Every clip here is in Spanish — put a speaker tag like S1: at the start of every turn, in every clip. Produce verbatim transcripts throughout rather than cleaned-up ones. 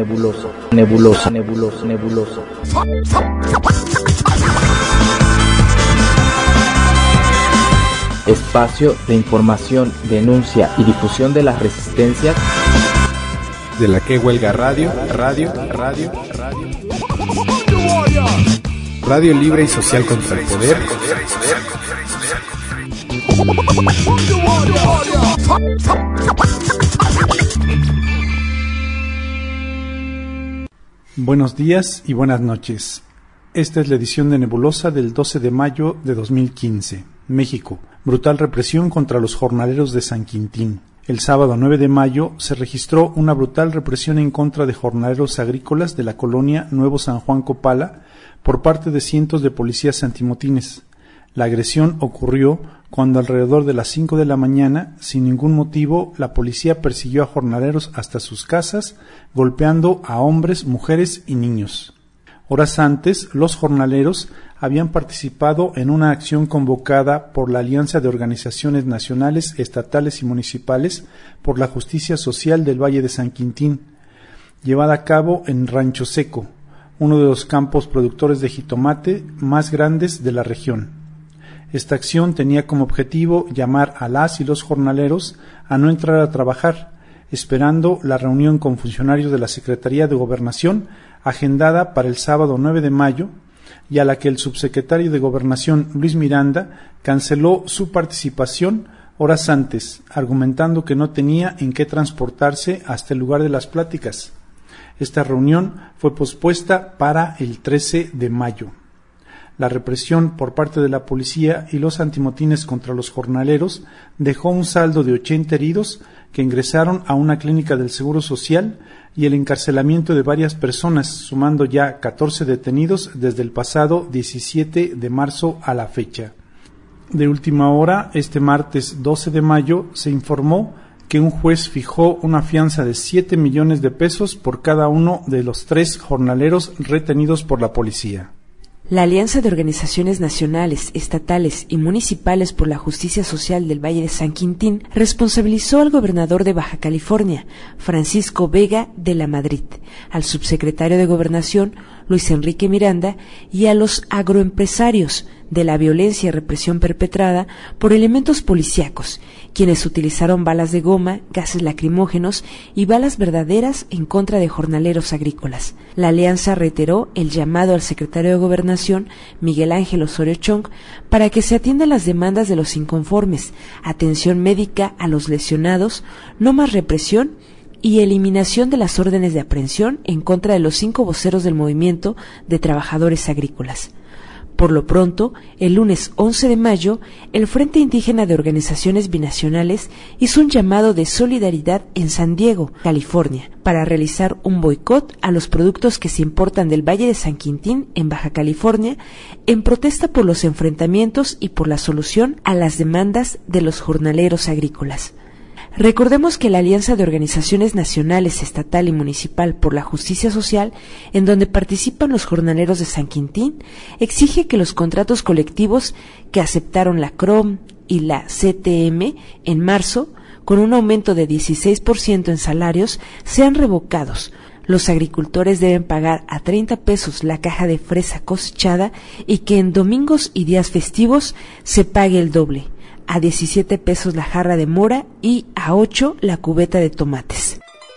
S1: nebuloso, nebuloso, nebuloso, nebuloso. Espacio de información, denuncia y difusión de las resistencias
S2: de la que huelga radio, radio, radio, radio. Radio libre y social contra el poder.
S3: Buenos días y buenas noches. Esta es la edición de Nebulosa del doce de mayo de dos mil quince. México. Brutal represión contra los jornaleros de San Quintín. El sábado nueve de mayo se registró una brutal represión en contra de jornaleros agrícolas de la colonia Nuevo San Juan Copala por parte de cientos de policías antimotines. La agresión ocurrió cuando alrededor de las cinco de la mañana, sin ningún motivo, la policía persiguió a jornaleros hasta sus casas, golpeando a hombres, mujeres y niños. Horas antes, los jornaleros habían participado en una acción convocada por la Alianza de Organizaciones Nacionales, Estatales y Municipales por la Justicia Social del Valle de San Quintín, llevada a cabo en Rancho Seco, uno de los campos productores de jitomate más grandes de la región. Esta acción tenía como objetivo llamar a las y los jornaleros a no entrar a trabajar, esperando la reunión con funcionarios de la Secretaría de Gobernación agendada para el sábado nueve de mayo, y a la que el subsecretario de Gobernación, Luis Miranda, canceló su participación horas antes, argumentando que no tenía en qué transportarse hasta el lugar de las pláticas. Esta reunión fue pospuesta para el trece de mayo. La represión por parte de la policía y los antimotines contra los jornaleros dejó un saldo de ochenta heridos que ingresaron a una clínica del Seguro Social y el encarcelamiento de varias personas, sumando ya catorce detenidos desde el pasado diecisiete de marzo a la fecha. De última hora, este martes doce de mayo, se informó que un juez fijó una fianza de siete millones de pesos por cada uno de los tres jornaleros retenidos por la policía.
S4: La Alianza de Organizaciones Nacionales, Estatales y Municipales por la Justicia Social del Valle de San Quintín responsabilizó al gobernador de Baja California, Francisco Vega de la Madrid, al subsecretario de Gobernación, Luis Enrique Miranda, y a los agroempresarios de la violencia y represión perpetrada por elementos policíacos, quienes utilizaron balas de goma, gases lacrimógenos y balas verdaderas en contra de jornaleros agrícolas. La alianza reiteró el llamado al secretario de Gobernación, Miguel Ángel Osorio Chong, para que se atiendan las demandas de los inconformes, atención médica a los lesionados, no más represión y eliminación de las órdenes de aprehensión en contra de los cinco voceros del movimiento de trabajadores agrícolas. Por lo pronto, el lunes once de mayo, el Frente Indígena de Organizaciones Binacionales hizo un llamado de solidaridad en San Diego, California, para realizar un boicot a los productos que se importan del Valle de San Quintín, en Baja California, en protesta por los enfrentamientos y por la solución a las demandas de los jornaleros agrícolas. Recordemos que la Alianza de Organizaciones Nacionales, Estatal y Municipal por la Justicia Social, en donde participan los jornaleros de San Quintín, exige que los contratos colectivos que aceptaron la C R O M y la C T M en marzo, con un aumento de dieciséis por ciento en salarios, sean revocados. Los agricultores deben pagar a treinta pesos la caja de fresa cosechada y que en domingos y días festivos se pague el doble, a diecisiete pesos la jarra de mora y a ocho la cubeta de tomates.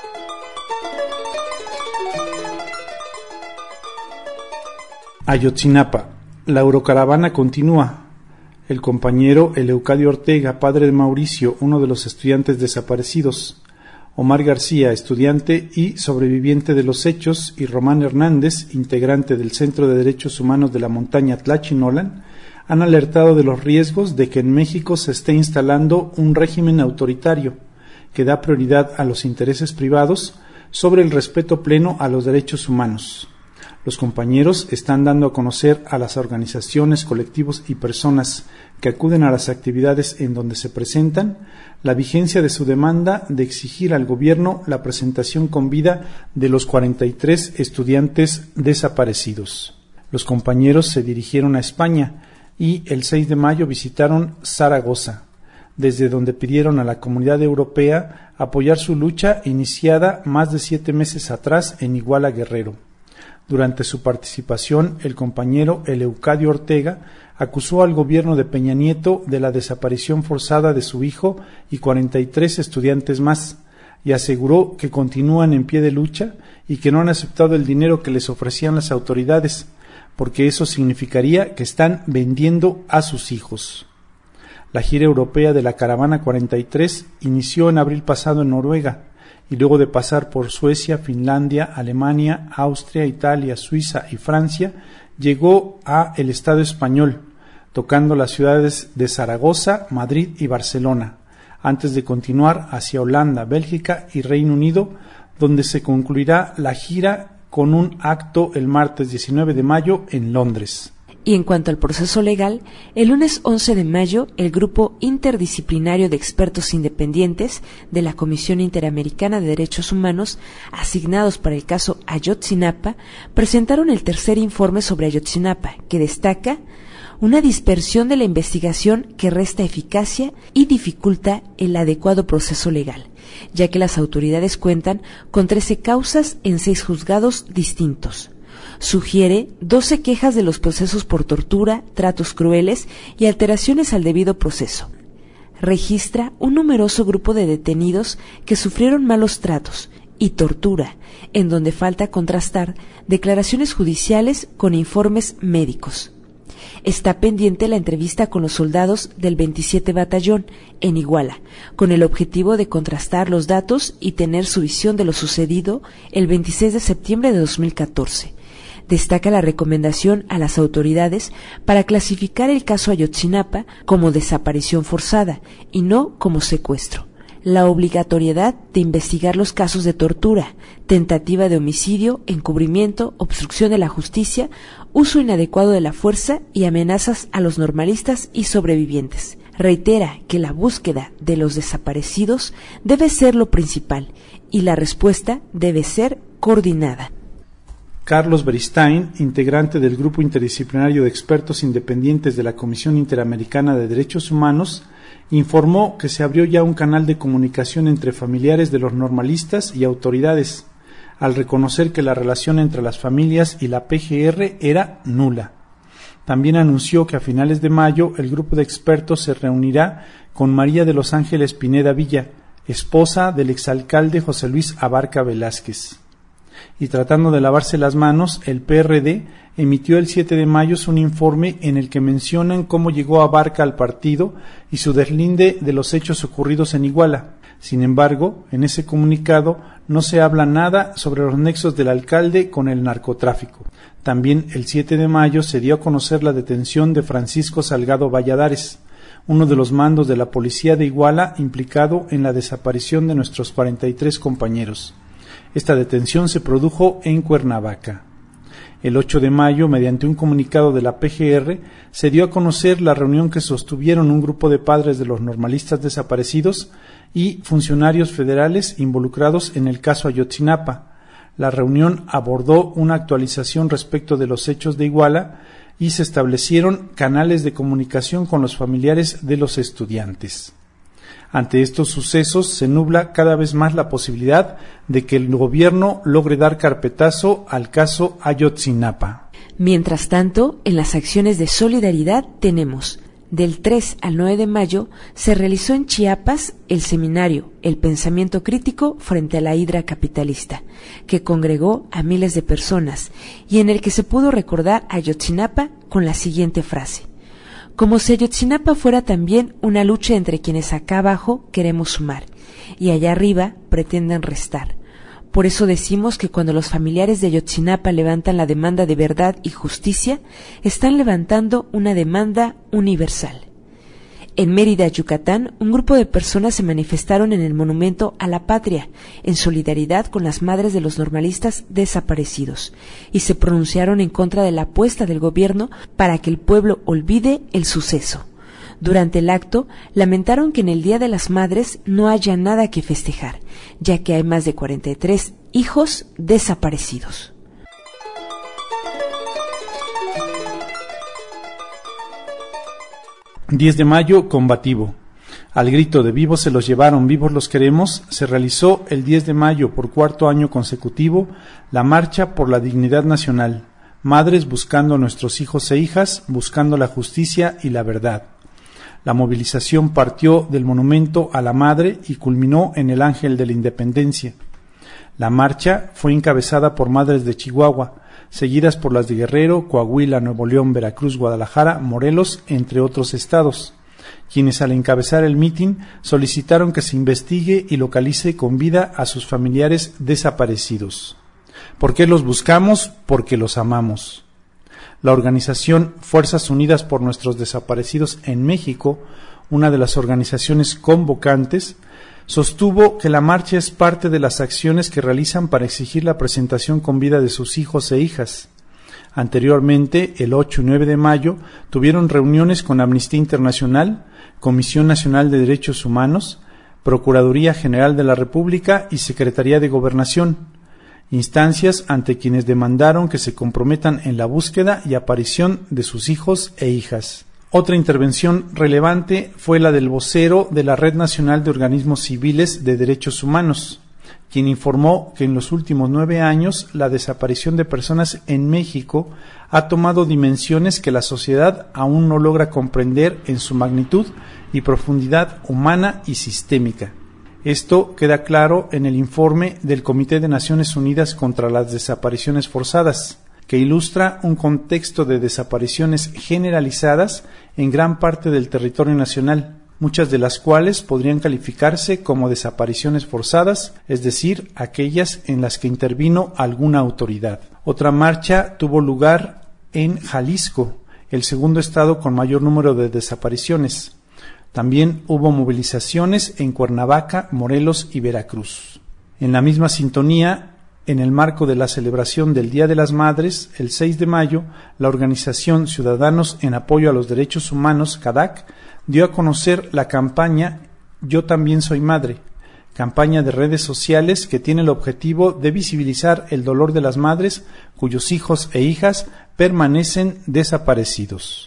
S3: Ayotzinapa. La Eurocaravana continúa. El compañero Eleucadio Ortega, padre de Mauricio, uno de los estudiantes desaparecidos, Omar García, estudiante y sobreviviente de los hechos, y Román Hernández, integrante del Centro de Derechos Humanos de la Montaña Tlachinolan, han alertado de los riesgos de que en México se esté instalando un régimen autoritario que da prioridad a los intereses privados sobre el respeto pleno a los derechos humanos. Los compañeros están dando a conocer a las organizaciones, colectivos y personas que acuden a las actividades en donde se presentan la vigencia de su demanda de exigir al gobierno la presentación con vida de los cuarenta y tres estudiantes desaparecidos. Los compañeros se dirigieron a España y el seis de mayo visitaron Zaragoza, desde donde pidieron a la Comunidad Europea apoyar su lucha iniciada más de siete meses atrás en Iguala, Guerrero. Durante su participación, el compañero Eleucadio Ortega acusó al gobierno de Peña Nieto de la desaparición forzada de su hijo y cuarenta y tres estudiantes más, y aseguró que continúan en pie de lucha y que no han aceptado el dinero que les ofrecían las autoridades, porque eso significaría que están vendiendo a sus hijos. La gira europea de la Caravana cuarenta y tres inició en abril pasado en Noruega, y luego de pasar por Suecia, Finlandia, Alemania, Austria, Italia, Suiza y Francia, llegó a el Estado español, tocando las ciudades de Zaragoza, Madrid y Barcelona, antes de continuar hacia Holanda, Bélgica y Reino Unido, donde se concluirá la gira con un acto el martes diecinueve de mayo en Londres.
S4: Y en cuanto al proceso legal, el lunes once de mayo, el Grupo Interdisciplinario de Expertos Independientes de la Comisión Interamericana de Derechos Humanos, asignados para el caso Ayotzinapa, presentaron el tercer informe sobre Ayotzinapa, que destaca una dispersión de la investigación que resta eficacia y dificulta el adecuado proceso legal, ya que las autoridades cuentan con trece causas en seis juzgados distintos. Sugiere doce quejas de los procesos por tortura, tratos crueles y alteraciones al debido proceso. Registra un numeroso grupo de detenidos que sufrieron malos tratos y tortura, en donde falta contrastar declaraciones judiciales con informes médicos. Está pendiente la entrevista con los soldados del veintisiete Batallón en Iguala, con el objetivo de contrastar los datos y tener su visión de lo sucedido el veintiséis de septiembre de dos mil catorce. Destaca la recomendación a las autoridades para clasificar el caso Ayotzinapa como desaparición forzada y no como secuestro. La obligatoriedad de investigar los casos de tortura, tentativa de homicidio, encubrimiento, obstrucción de la justicia, uso inadecuado de la fuerza y amenazas a los normalistas y sobrevivientes. Reitera que la búsqueda de los desaparecidos debe ser lo principal y la respuesta debe ser coordinada.
S3: Carlos Beristain, integrante del Grupo Interdisciplinario de Expertos Independientes de la Comisión Interamericana de Derechos Humanos, informó que se abrió ya un canal de comunicación entre familiares de los normalistas y autoridades, al reconocer que la relación entre las familias y la P G R era nula. También anunció que a finales de mayo el grupo de expertos se reunirá con María de los Ángeles Pineda Villa, esposa del exalcalde José Luis Abarca Velázquez. Y tratando de lavarse las manos, el P R D emitió el siete de mayo un informe en el que mencionan cómo llegó Abarca al partido y su deslinde de los hechos ocurridos en Iguala. Sin embargo, en ese comunicado no se habla nada sobre los nexos del alcalde con el narcotráfico. También el siete de mayo se dio a conocer la detención de Francisco Salgado Valladares, uno de los mandos de la policía de Iguala implicado en la desaparición de nuestros cuarenta y tres compañeros. Esta detención se produjo en Cuernavaca. El ocho de mayo, mediante un comunicado de la P G R, se dio a conocer la reunión que sostuvieron un grupo de padres de los normalistas desaparecidos y funcionarios federales involucrados en el caso Ayotzinapa. La reunión abordó una actualización respecto de los hechos de Iguala y se establecieron canales de comunicación con los familiares de los estudiantes. Ante estos sucesos se nubla cada vez más la posibilidad de que el gobierno logre dar carpetazo al caso Ayotzinapa.
S4: Mientras tanto, en las acciones de solidaridad tenemos: del tres al nueve de mayo se realizó en Chiapas el seminario El Pensamiento Crítico frente a la Hidra Capitalista, que congregó a miles de personas y en el que se pudo recordar a Ayotzinapa con la siguiente frase: como si Ayotzinapa fuera también una lucha entre quienes acá abajo queremos sumar y allá arriba pretenden restar. Por eso decimos que cuando los familiares de Ayotzinapa levantan la demanda de verdad y justicia, están levantando una demanda universal. En Mérida, Yucatán, un grupo de personas se manifestaron en el Monumento a la Patria, en solidaridad con las madres de los normalistas desaparecidos, y se pronunciaron en contra de la apuesta del gobierno para que el pueblo olvide el suceso. Durante el acto, lamentaron que en el Día de las Madres no haya nada que festejar, ya que hay más de cuarenta y tres hijos desaparecidos.
S3: diez de mayo, combativo. Al grito de vivos se los llevaron, vivos los queremos, se realizó el diez de mayo por cuarto año consecutivo la Marcha por la Dignidad Nacional, madres buscando a nuestros hijos e hijas, buscando la justicia y la verdad. La movilización partió del monumento a la madre y culminó en el Ángel de la Independencia. La marcha fue encabezada por madres de Chihuahua, seguidas por las de Guerrero, Coahuila, Nuevo León, Veracruz, Guadalajara, Morelos, entre otros estados, quienes al encabezar el mitin solicitaron que se investigue y localice con vida a sus familiares desaparecidos. ¿Por qué los buscamos? Porque los amamos. La organización Fuerzas Unidas por Nuestros Desaparecidos en México, una de las organizaciones convocantes, sostuvo que la marcha es parte de las acciones que realizan para exigir la presentación con vida de sus hijos e hijas. Anteriormente, el ocho y nueve de mayo, tuvieron reuniones con Amnistía Internacional, Comisión Nacional de Derechos Humanos, Procuraduría General de la República y Secretaría de Gobernación, instancias ante quienes demandaron que se comprometan en la búsqueda y aparición de sus hijos e hijas. Otra intervención relevante fue la del vocero de la Red Nacional de Organismos Civiles de Derechos Humanos, quien informó que en los últimos nueve años la desaparición de personas en México ha tomado dimensiones que la sociedad aún no logra comprender en su magnitud y profundidad humana y sistémica. Esto queda claro en el informe del Comité de Naciones Unidas contra las Desapariciones Forzadas, que ilustra un contexto de desapariciones generalizadas en gran parte del territorio nacional, muchas de las cuales podrían calificarse como desapariciones forzadas, es decir, aquellas en las que intervino alguna autoridad. Otra marcha tuvo lugar en Jalisco, el segundo estado con mayor número de desapariciones. También hubo movilizaciones en Cuernavaca, Morelos y Veracruz. En la misma sintonía, en el marco de la celebración del Día de las Madres, el seis de mayo, la organización Ciudadanos en Apoyo a los Derechos Humanos, C A D A C, dio a conocer la campaña Yo también soy madre, campaña de redes sociales que tiene el objetivo de visibilizar el dolor de las madres cuyos hijos e hijas permanecen desaparecidos.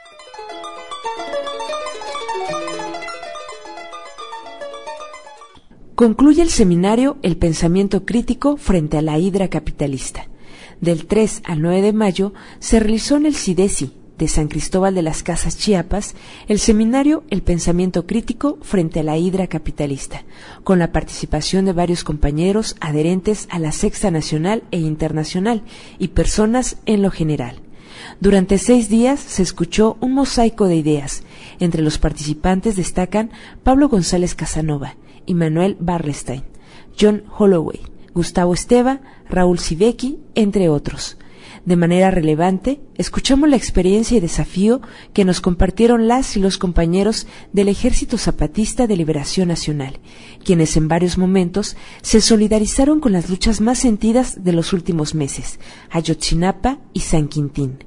S4: Concluye el seminario El pensamiento crítico frente a la hidra capitalista. Del tres al nueve de mayo se realizó en el CIDESI de San Cristóbal de las Casas, Chiapas, el seminario El pensamiento crítico frente a la hidra capitalista, con la participación de varios compañeros adherentes a la Sexta Nacional e Internacional y personas en lo general. Durante seis días se escuchó un mosaico de ideas. Entre los participantes destacan Pablo González Casanova, Immanuel Barlestein, John Holloway, Gustavo Esteva, Raúl Sivecki, entre otros. De manera relevante, escuchamos la experiencia y desafío que nos compartieron las y los compañeros del Ejército Zapatista de Liberación Nacional, quienes en varios momentos se solidarizaron con las luchas más sentidas de los últimos meses, Ayotzinapa y San Quintín.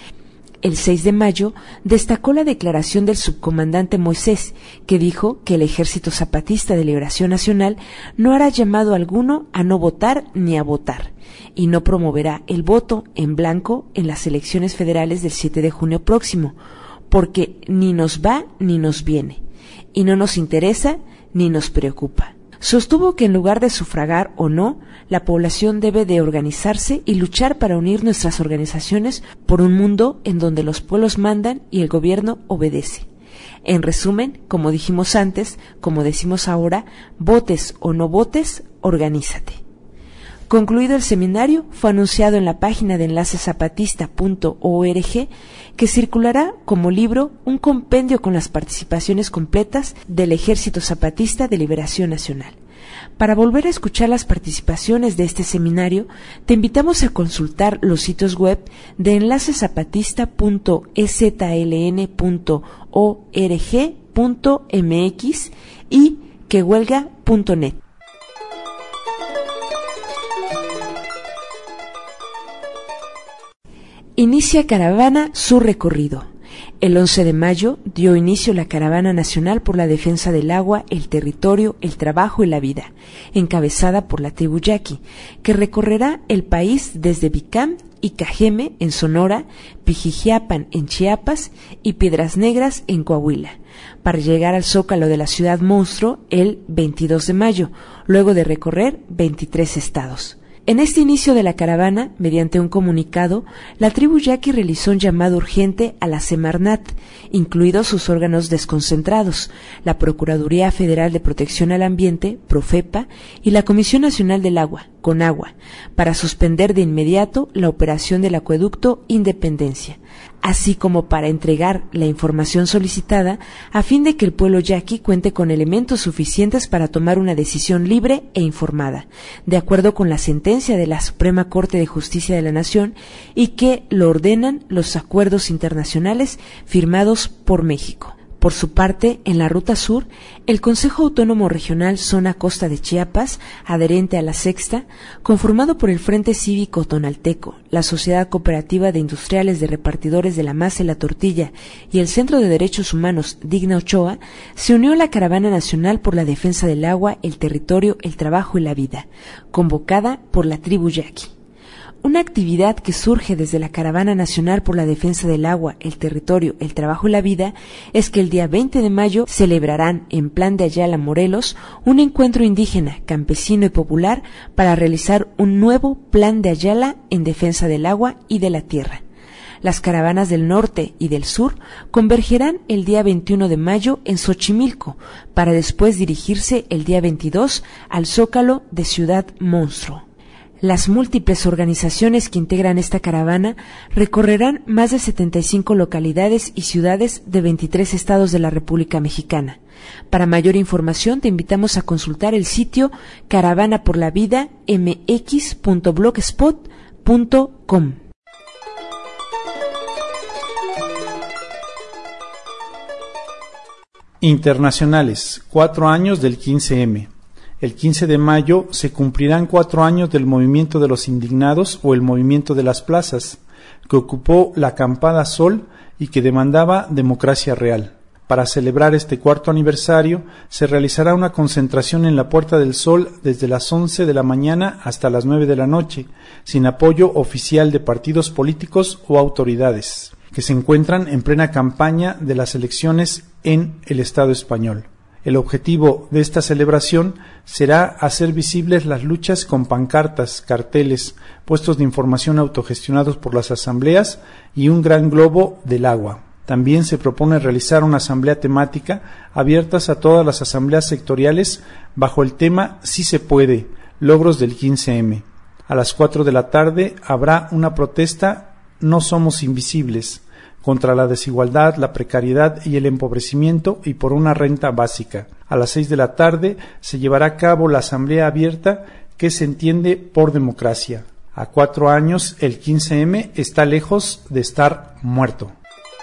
S4: El seis de mayo destacó la declaración del subcomandante Moisés, que dijo que el Ejército Zapatista de Liberación Nacional no hará llamado alguno a no votar ni a votar, y no promoverá el voto en blanco en las elecciones federales del siete de junio próximo, porque ni nos va ni nos viene, y no nos interesa ni nos preocupa. Sostuvo que en lugar de sufragar o no, la población debe de organizarse y luchar para unir nuestras organizaciones por un mundo en donde los pueblos mandan y el gobierno obedece. En resumen, como dijimos antes, como decimos ahora, votes o no votes, organízate. Concluido el seminario, fue anunciado en la página de enlace zapatista punto org que circulará como libro un compendio con las participaciones completas del Ejército Zapatista de Liberación Nacional. Para volver a escuchar las participaciones de este seminario, te invitamos a consultar los sitios web de enlace zapatista punto e z l n punto org punto m x y quehuelga punto net. Inicia Caravana su recorrido. El once de mayo dio inicio la Caravana Nacional por la Defensa del Agua, el Territorio, el Trabajo y la Vida, encabezada por la tribu Yaqui, que recorrerá el país desde Bicam y Cajeme en Sonora, Pijijiapan en Chiapas y Piedras Negras en Coahuila, para llegar al Zócalo de la ciudad monstruo el veintidós de mayo, luego de recorrer veintitrés estados. En este inicio de la caravana, mediante un comunicado, la tribu Yaqui realizó un llamado urgente a la Semarnat, incluidos sus órganos desconcentrados, la Procuraduría Federal de Protección al Ambiente, Profepa, y la Comisión Nacional del Agua, Conagua, para suspender de inmediato la operación del acueducto Independencia, así como para entregar la información solicitada a fin de que el pueblo yaqui cuente con elementos suficientes para tomar una decisión libre e informada, de acuerdo con la sentencia de la Suprema Corte de Justicia de la Nación y que lo ordenan los acuerdos internacionales firmados por México. Por su parte, en la Ruta Sur, el Consejo Autónomo Regional Zona Costa de Chiapas, adherente a la Sexta, conformado por el Frente Cívico Tonalteco, la Sociedad Cooperativa de Industriales de Repartidores de la Masa y la Tortilla y el Centro de Derechos Humanos Digna Ochoa, se unió a la Caravana Nacional por la Defensa del Agua, el Territorio, el Trabajo y la Vida, convocada por la tribu Yaqui. Una actividad que surge desde la Caravana Nacional por la Defensa del Agua, el Territorio, el Trabajo y la Vida es que el día veinte de mayo celebrarán en Plan de Ayala, Morelos, un encuentro indígena, campesino y popular para realizar un nuevo Plan de Ayala en defensa del agua y de la tierra. Las caravanas del norte y del sur convergerán el día veintiuno de mayo en Xochimilco, para después dirigirse el día veintidós al Zócalo de Ciudad Monstruo. Las múltiples organizaciones que integran esta caravana recorrerán más de setenta y cinco localidades y ciudades de veintitrés estados de la República Mexicana. Para mayor información te invitamos a consultar el sitio caravana por la vida m x punto blogspot punto com.
S3: Internacionales, cuatro años del quince eme. El quince de mayo se cumplirán cuatro años del Movimiento de los Indignados o el Movimiento de las Plazas, que ocupó la Acampada Sol y que demandaba democracia real. Para celebrar este cuarto aniversario, se realizará una concentración en la Puerta del Sol desde las once de la mañana hasta las nueve de la noche, sin apoyo oficial de partidos políticos o autoridades, que se encuentran en plena campaña de las elecciones en el Estado español. El objetivo de esta celebración será hacer visibles las luchas con pancartas, carteles, puestos de información autogestionados por las asambleas y un gran globo del agua. También se propone realizar una asamblea temática abiertas a todas las asambleas sectoriales bajo el tema Sí se puede, logros del quince eme. A las cuatro de la tarde habrá una protesta No somos invisibles, contra la desigualdad, la precariedad y el empobrecimiento y por una renta básica. A las seis de la tarde se llevará a cabo la asamblea abierta que se entiende por democracia. A cuatro años el quince eme está lejos de estar muerto.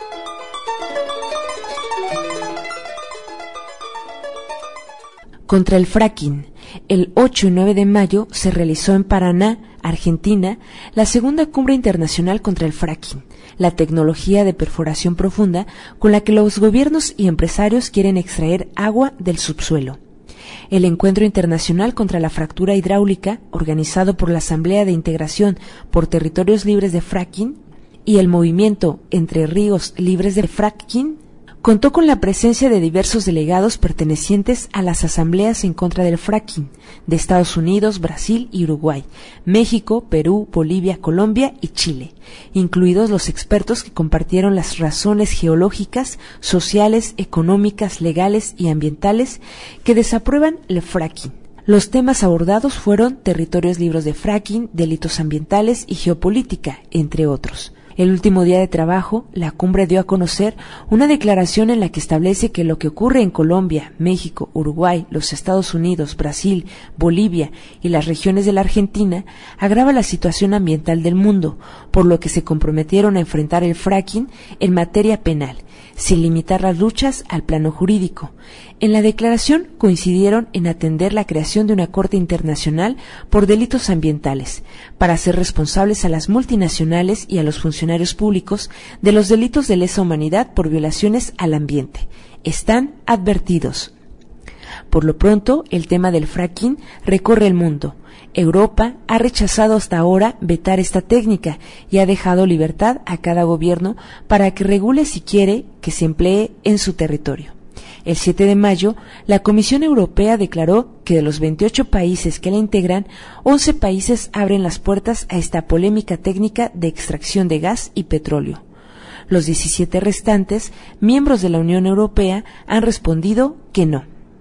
S4: Contra el fracking. El ocho y nueve de mayo se realizó en Paraná, Argentina, la segunda cumbre internacional contra el fracking, la tecnología de perforación profunda con la que los gobiernos y empresarios quieren extraer agua del subsuelo. El Encuentro Internacional contra la Fractura Hidráulica, organizado por la Asamblea de Integración por Territorios Libres de Fracking y el Movimiento Entre Ríos Libres de Fracking, contó con la presencia de diversos delegados pertenecientes a las asambleas en contra del fracking de Estados Unidos, Brasil y Uruguay, México, Perú, Bolivia, Colombia y Chile, incluidos los expertos que compartieron las razones geológicas, sociales, económicas, legales y ambientales que desaprueban el fracking. Los temas abordados fueron territorios libres de fracking, delitos ambientales y geopolítica, entre otros. El último día de trabajo, la cumbre dio a conocer una declaración en la que establece que lo que ocurre en Colombia, México, Uruguay, los Estados Unidos, Brasil, Bolivia y las regiones de la Argentina agrava la situación ambiental del mundo, por lo que se comprometieron a enfrentar el fracking en materia penal, sin limitar las luchas al plano jurídico. En la declaración coincidieron en atender la creación de una Corte Internacional por delitos ambientales, para hacer responsables a las multinacionales y a los funcionarios funcionarios públicos de los delitos de lesa humanidad por violaciones al ambiente. Están advertidos. Por lo pronto, el tema del fracking recorre el mundo. Europa ha rechazado hasta ahora vetar esta técnica y ha dejado libertad a cada gobierno para que regule si quiere que se emplee en su territorio. El siete de mayo, la Comisión Europea declaró que de los veintiocho países que la integran, once países abren las puertas a esta polémica técnica de extracción de gas y petróleo. Los diecisiete restantes, miembros de la Unión Europea, han respondido que no.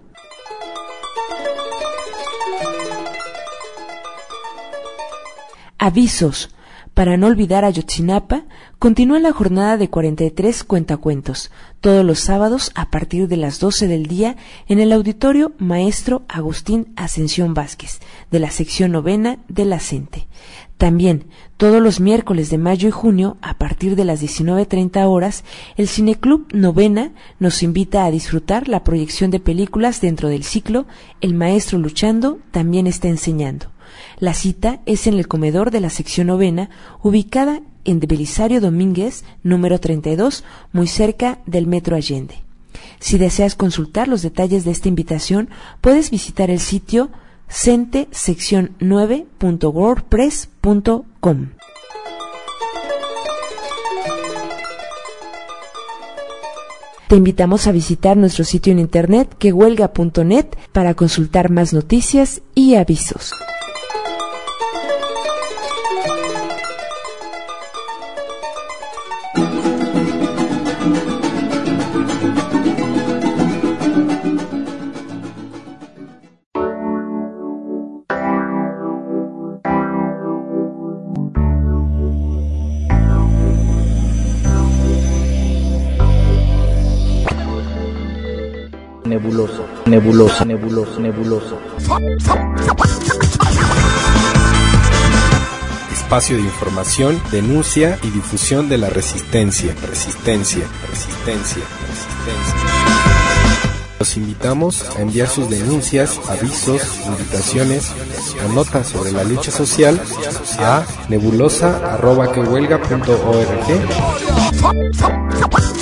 S4: Avisos. Para no olvidar Ayotzinapa, continúa la jornada de cuarenta y tres cuentacuentos, todos los sábados a partir de las doce del día en el auditorio Maestro Agustín Ascensión Vázquez, de la sección novena de la CENTE. También, todos los miércoles de mayo y junio, a partir de las diecinueve treinta horas, el Cineclub Novena nos invita a disfrutar la proyección de películas dentro del ciclo El Maestro Luchando también está enseñando. La cita es en el comedor de la sección novena, ubicada en Belisario Domínguez, número treinta y dos, muy cerca del Metro Allende. Si deseas consultar los detalles de esta invitación, puedes visitar el sitio cente sección nueve punto wordpress punto com. Te invitamos a visitar nuestro sitio en internet quehuelga punto net para consultar más noticias y avisos.
S1: Nebulosa, nebulosa, nebulosa, nebulosa.
S2: Espacio de información, denuncia y difusión de la resistencia, resistencia, resistencia, resistencia. Los invitamos a enviar sus denuncias, avisos, invitaciones o notas sobre la lucha social a nebulosa arroba quehuelga punto org.